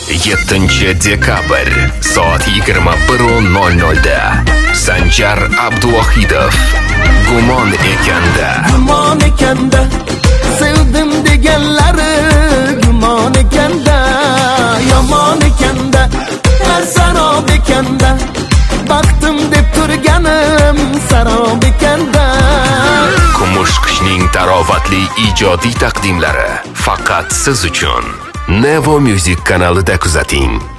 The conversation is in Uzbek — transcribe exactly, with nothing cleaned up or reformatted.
yettinchi dekabr soat yigirma bir nol nol da Sanjar Abduvohidov Gumon ekanda. Gumon ekanda, sevdim deganlari gumon ekanda, yomon ekanda, sarob ekanda, baxtim deb turganim sarob ekanda. Kumush qishning tarovatli ijodiy taqdimlari faqat siz uchun Nevo Music kanalida kuzating.